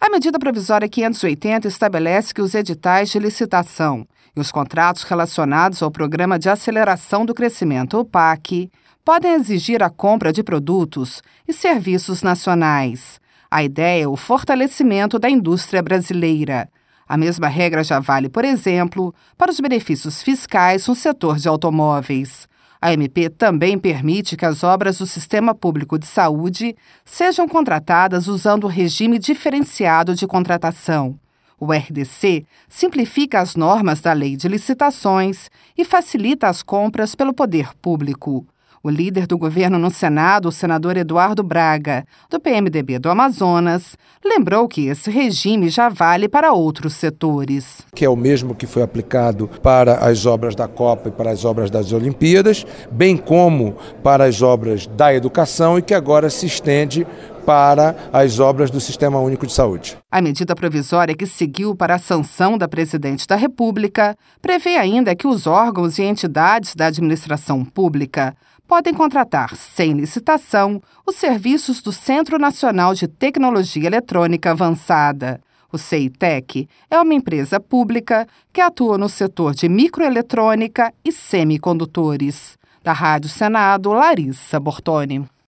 A medida provisória 580 estabelece que os editais de licitação e os contratos relacionados ao Programa de Aceleração do Crescimento, o PAC, podem exigir a compra de produtos e serviços nacionais. A ideia é o fortalecimento da indústria brasileira. A mesma regra já vale, por exemplo, para os benefícios fiscais no setor de automóveis. A MP também permite que as obras do Sistema Público de Saúde sejam contratadas usando o regime diferenciado de contratação. O RDC simplifica as normas da Lei de Licitações e facilita as compras pelo poder público. O líder do governo no Senado, o senador Eduardo Braga, do PMDB do Amazonas, lembrou que esse regime já vale para outros setores. Que é o mesmo que foi aplicado para as obras da Copa e para as obras das Olimpíadas, bem como para as obras da educação e que agora se estende para as obras do Sistema Único de Saúde. A medida provisória que seguiu para a sanção da Presidente da República prevê ainda que os órgãos e entidades da administração pública podem contratar, sem licitação, os serviços do Centro Nacional de Tecnologia Eletrônica Avançada. O CEITEC é uma empresa pública que atua no setor de microeletrônica e semicondutores. Da Rádio Senado, Larissa Bortoni.